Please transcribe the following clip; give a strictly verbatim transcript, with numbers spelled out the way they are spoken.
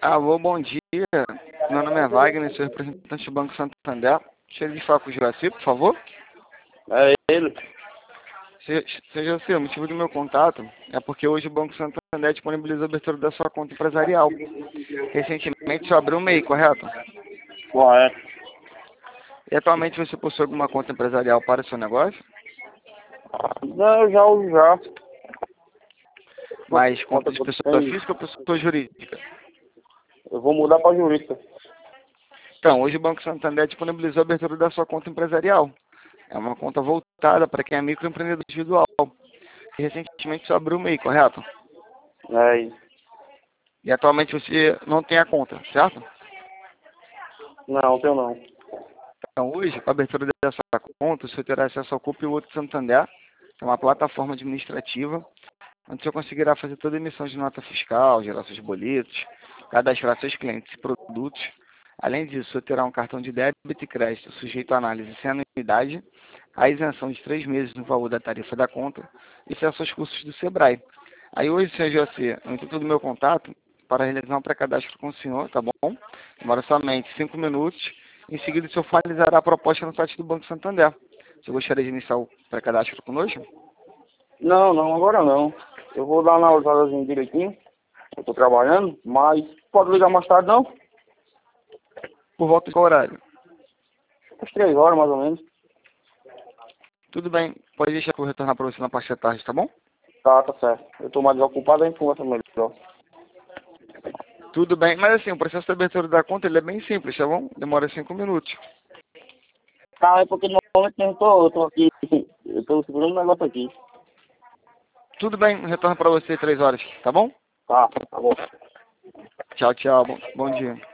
Alô, bom dia. Meu nome é Wagner, sou representante do Banco Santander. Chega de falar com o Juraci, por favor. É ele. Se- Seja assim, o motivo do meu contato é porque hoje o Banco Santander disponibiliza a abertura da sua conta empresarial. Recentemente só abriu um MEI, correto? Correto. E atualmente você possui alguma conta empresarial para o seu negócio? Não, eu já uso já. Mas conta Conta de que eu pessoa tenho. física ou pessoa jurídica? Eu vou mudar para jurídica. Então, hoje o Banco Santander disponibilizou a abertura da sua conta empresarial. É uma conta voltada para quem é microempreendedor individual. E recentemente só abriu o MEI, correto? É isso. E atualmente você não tem a conta, certo? Não, tenho não. Então, hoje, com a abertura dessa conta, você terá acesso ao Cup Outro Santander, que é uma plataforma administrativa, onde você conseguirá fazer toda a emissão de nota fiscal, gerar seus boletos, cadastrar seus clientes e produtos. Além disso, você terá um cartão de débito e crédito sujeito à análise sem anuidade, a isenção de três meses no valor da tarifa da conta e acesso aos cursos do Sebrae. Aí hoje, senhor José, no intuito do meu contato, para realizar um pré-cadastro com o senhor, tá bom? Demora somente cinco minutos. Em seguida, o senhor finalizará a proposta no site do Banco Santander. Você gostaria de iniciar o pré-cadastro conosco? Não, não, agora não. Eu vou dar na horazinha direitinho. Eu tô trabalhando, mas pode ligar mais tarde não? Por volta de qual horário? Às três horas mais ou menos. Tudo bem, pode deixar que eu retornar para você na parte da tarde, tá bom? Tá, tá certo. Eu tô mais desocupado, a gente conversa melhor. Tudo bem, mas assim, o processo de abertura da conta ele é bem simples, tá bom? Demora cinco minutos. Tá, é porque normalmente eu tô, eu tô aqui, eu tô segurando um negócio aqui. Tudo bem, retorno para você três horas, tá bom? Tá, tá bom. Tchau, tchau, bom, bom dia.